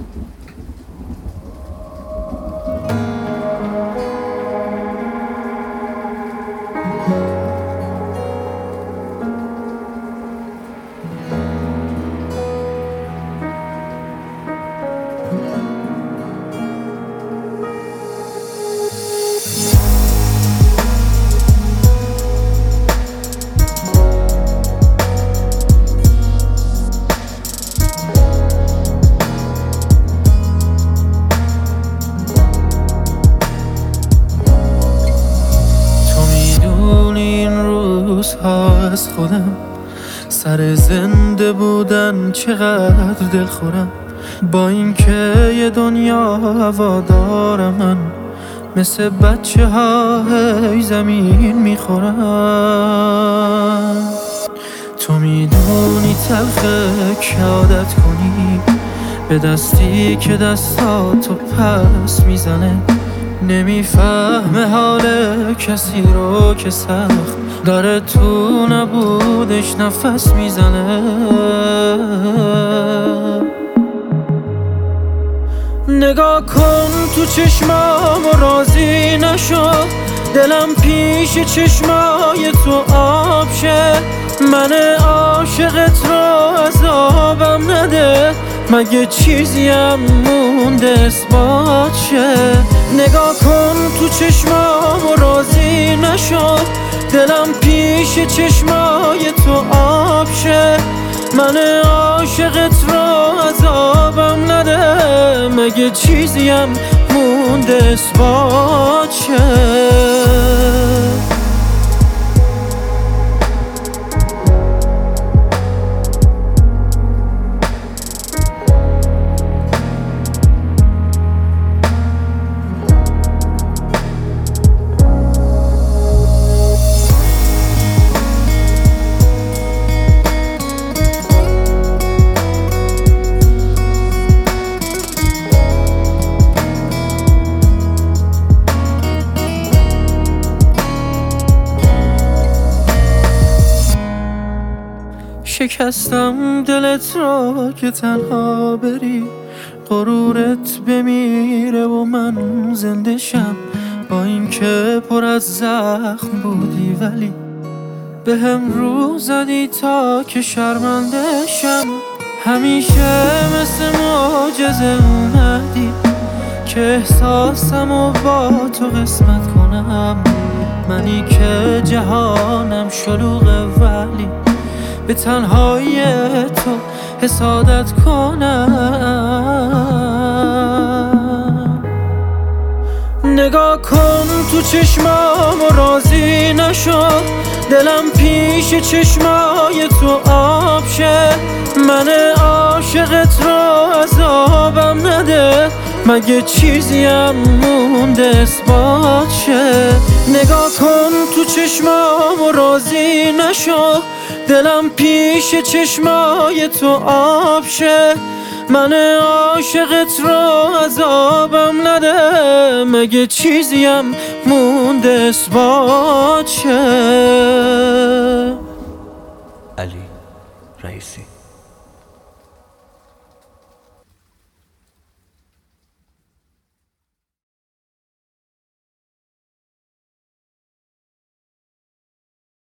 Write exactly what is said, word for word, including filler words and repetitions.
از خودم سر زنده بودن چقدر دل خورم، با اینکه یه دنیا هوا دارم، من مثل بچه ها هی زمین میخورم. تو میدونی تلخه که عادت کنی به دستی که دستاتو پس میزنه، نمیفهمه حال کسی رو که سخت داره تو نبودش نفس میزنه. نگاه کن تو چشمام و راضی نشو، دلم پیش چشمای تو آب شه. من عاشقت رو عذابم نده، مگه چیزیم مونده اثبات شه. نگاه کن تو چشمام و راضی نشو، دلم پیش چشمای تو آب شه. من عاشقت رو عذابم نده، مگه چیزیم مونده اثبات شه. شکستم دلت را که تنها بری، غرورت بمیره و من زنده شم. با اینکه پر از زخم بودی ولی به هم رو زدی تا که شرمنده شم. همیشه مثل معجزه اومدی که احساسمو با تو قسمت کنم. منی که جهانم شلوغه ولی به تنهایی تو حسادت کنم. نگاه کن تو چشمام و راضی نشو، دلم پیش چشمای تو آب شه. من عاشقت رو عذابم نده، مگه چیزیم مونده اثبات شه. نگاه کن تو چشمام و راضی نشو، دلم پیش چشمای تو آب شه. من عاشقت رو عذابم نده، مگه چیزیم مونده اثبات شه. علی رئیسی.